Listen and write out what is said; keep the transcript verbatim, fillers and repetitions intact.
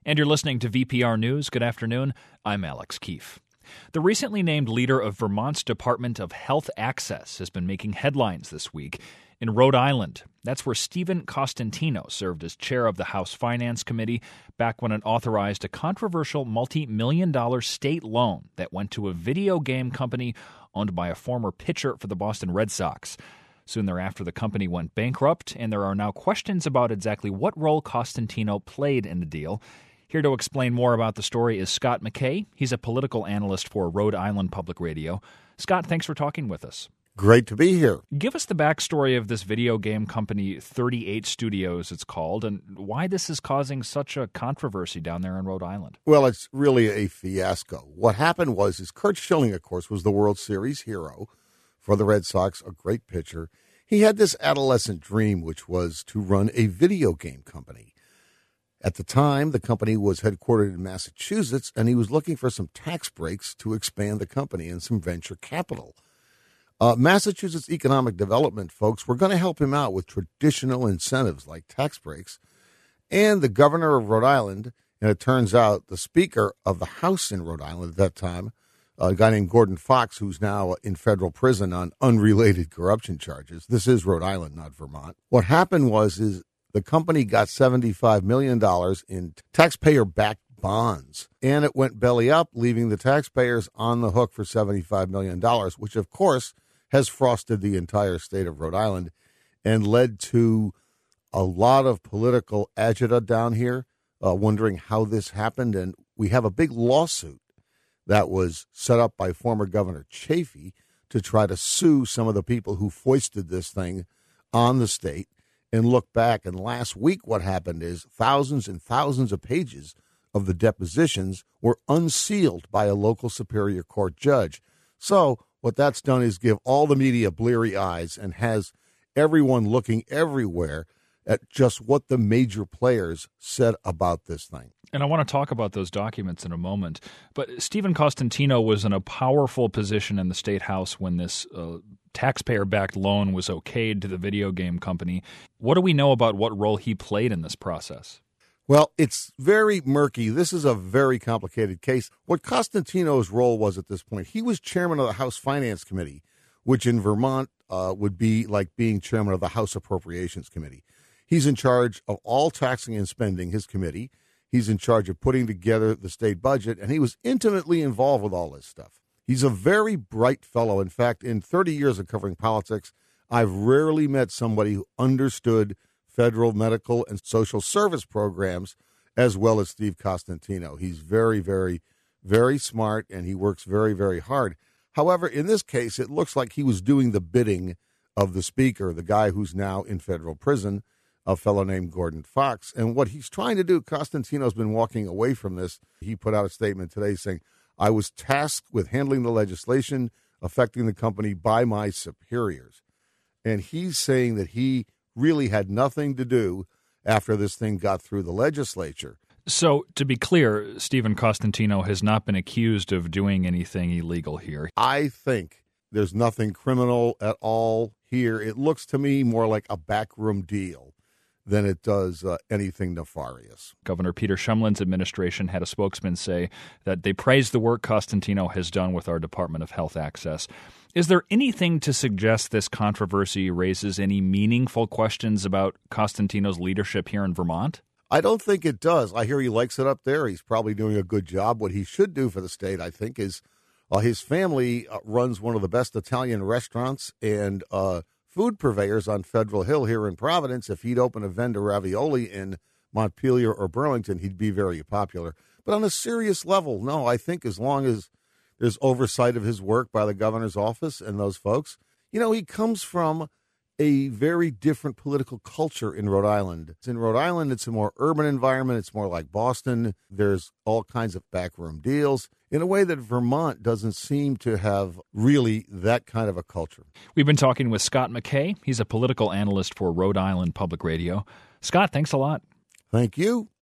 And you're listening to V P R News. Good afternoon. I'm Alex Keefe. The recently named leader of Vermont's Department of Health Access has been making headlines this week. In Rhode Island, that's where Stephen Costantino served as chair of the House Finance Committee back when it authorized a controversial multi-million dollar state loan that went to a video game company owned by a former pitcher for the Boston Red Sox. Soon thereafter, the company went bankrupt, and there are now questions about exactly what role Costantino played in the deal. Here to explain more about the story is Scott McKay. He's a political analyst for Rhode Island Public Radio. Scott, thanks for talking with us. Great to be here. Give us the backstory of this video game company, thirty-eight Studios it's called, and why this is causing such a controversy down there in Rhode Island. Well, it's really a fiasco. What happened was is Curt Schilling, of course, was the World Series hero for the Red Sox, a great pitcher. He had this adolescent dream, which was to run a video game company. At the time, the company was headquartered in Massachusetts, and he was looking for some tax breaks to expand the company and some venture capital. Uh, Massachusetts economic development folks were going to help him out with traditional incentives like tax breaks. And the governor of Rhode Island, and it turns out the speaker of the House in Rhode Island at that time, a guy named Gordon Fox, who's now in federal prison on unrelated corruption charges. This is Rhode Island, not Vermont. What happened was is the company got seventy-five million dollars in taxpayer-backed bonds, and it went belly up, leaving the taxpayers on the hook for seventy-five million dollars, which, of course, has frosted the entire state of Rhode Island and led to a lot of political agita down here, uh, wondering how this happened. And we have a big lawsuit that was set up by former Governor Chafee to try to sue some of the people who foisted this thing on the state. And look back, and last week what happened is thousands and thousands of pages of the depositions were unsealed by a local Superior Court judge. So what that's done is give all the media bleary eyes and has everyone looking everywhere at just what the major players said about this thing. And I want to talk about those documents in a moment. But Stephen Costantino was in a powerful position in the state house when this uh, taxpayer-backed loan was okayed to the video game company. What do we know about what role he played in this process? Well, it's very murky. This is a very complicated case. What Costantino's role was at this point, he was chairman of the House Finance Committee, which in Vermont uh, would be like being chairman of the House Appropriations Committee. He's in charge of all taxing and spending, his committee. He's in charge of putting together the state budget, and he was intimately involved with all this stuff. He's a very bright fellow. In fact, in thirty years of covering politics, I've rarely met somebody who understood federal medical and social service programs as well as Steve Costantino. He's very, very, very smart, and he works very, very hard. However, in this case, it looks like he was doing the bidding of the speaker, the guy who's now in federal prison, a fellow named Gordon Fox. And what he's trying to do, Costantino's been walking away from this. He put out a statement today saying, I was tasked with handling the legislation affecting the company by my superiors. And he's saying that he really had nothing to do after this thing got through the legislature. So, to be clear, Stephen Costantino has not been accused of doing anything illegal here. I think there's nothing criminal at all here. It looks to me more like a backroom deal than it does uh, anything nefarious. Governor Peter Shumlin's administration had a spokesman say that they praise the work Costantino has done with our Department of Health Access. Is there anything to suggest this controversy raises any meaningful questions about Costantino's leadership here in Vermont? I don't think it does. I hear he likes it up there. He's probably doing a good job. What he should do for the state, I think, is uh, his family uh, runs one of the best Italian restaurants and uh food purveyors on Federal Hill here in Providence. If he'd open a vendor ravioli in Montpelier or Burlington, he'd be very popular. But on a serious level, no, I think as long as there's oversight of his work by the governor's office and those folks, you know, he comes from a very different political culture in Rhode Island. In Rhode Island, it's a more urban environment. It's more like Boston. There's all kinds of backroom deals in a way that Vermont doesn't seem to have really that kind of a culture. We've been talking with Scott McKay. He's a political analyst for Rhode Island Public Radio. Scott, thanks a lot. Thank you.